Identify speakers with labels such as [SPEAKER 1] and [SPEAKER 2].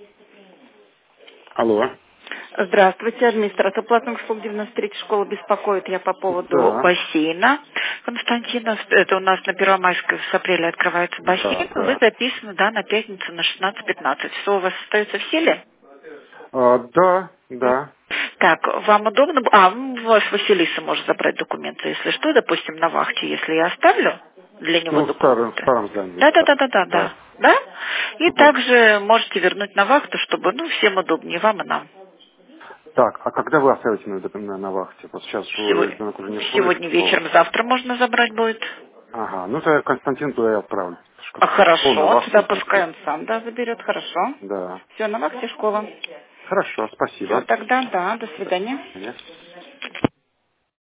[SPEAKER 1] Алло.
[SPEAKER 2] Здравствуйте, администратор платных услуг 93 школа беспокоит. Я по поводу
[SPEAKER 1] Да,
[SPEAKER 2] бассейна. Константина, это у нас на Первомайской с апреля открывается
[SPEAKER 1] да,
[SPEAKER 2] бассейн. Вы
[SPEAKER 1] да.
[SPEAKER 2] записаны, да, на пятницу на 16:15. Все у вас остается в силе?
[SPEAKER 1] Да, да.
[SPEAKER 2] Так, вам удобно? У вас Василиса может забрать документы, если что, допустим, на вахте, если я оставлю для него
[SPEAKER 1] Ну, в
[SPEAKER 2] документы.
[SPEAKER 1] старом здании.
[SPEAKER 2] Да, да, да, да, да, да.
[SPEAKER 1] Да.
[SPEAKER 2] Да? И
[SPEAKER 1] Мгм.
[SPEAKER 2] также можете вернуть на вахту, чтобы, всем удобнее, вам и нам.
[SPEAKER 1] Так, а когда вы оставите на вахте? Вот сейчас ребенок уже не ходит в
[SPEAKER 2] Сегодня
[SPEAKER 1] школу.
[SPEAKER 2] вечером, завтра можно забрать будет.
[SPEAKER 1] Ага, ну то я Константин туда и отправлю. Школу на
[SPEAKER 2] Хорошо,
[SPEAKER 1] вахту
[SPEAKER 2] тогда
[SPEAKER 1] не
[SPEAKER 2] пускай
[SPEAKER 1] будет.
[SPEAKER 2] он сам, да, заберет, хорошо.
[SPEAKER 1] Да.
[SPEAKER 2] Все, на вахте школа.
[SPEAKER 1] Хорошо,
[SPEAKER 2] Все,
[SPEAKER 1] спасибо.
[SPEAKER 2] тогда, да, до свидания.
[SPEAKER 1] Нет.